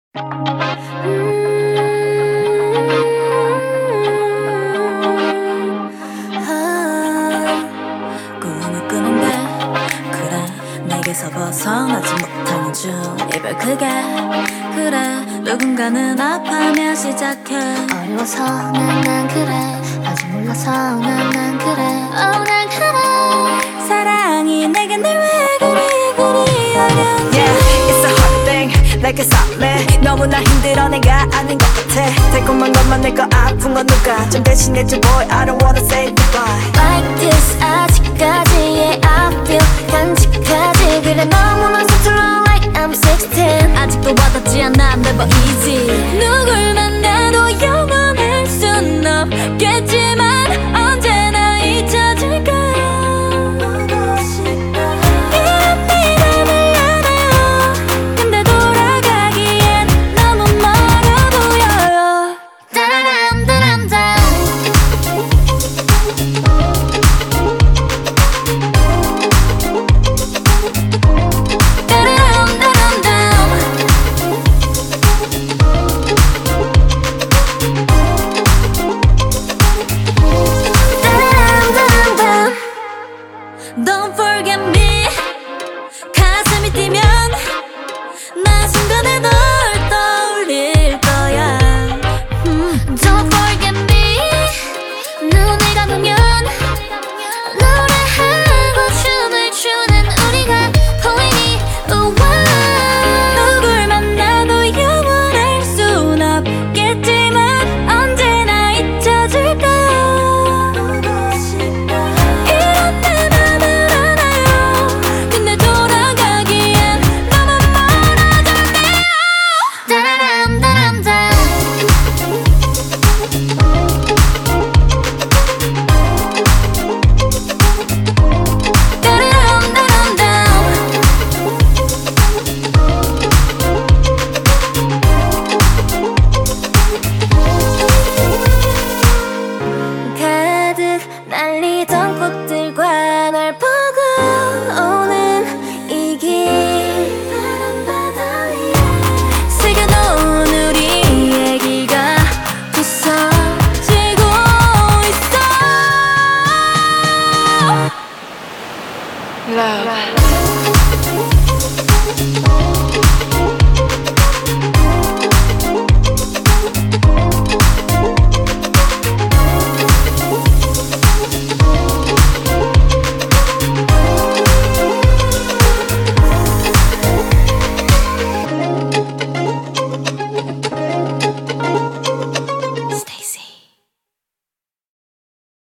꿈을 꾸는데 그래 내게서 벗어나지 못하는 중 이별 그게 그래 누군가는 아파하며 시작해 어려워서 난 그래 아직 몰라서 난 그래 난 그래 사랑이 내게 날 왜 그리 어려운지 Yeah, it's a hard thing like it's me 너무나 힘들어 내가 아닌 것 같아 달콤한 것만 내거 아픈 건 누가 좀 대신해줘 boy I don't wanna say goodbye Like this 아직까지의 I feel 간직하지 그래 너무나 서툴러 like I'm 16 아직도 와닿지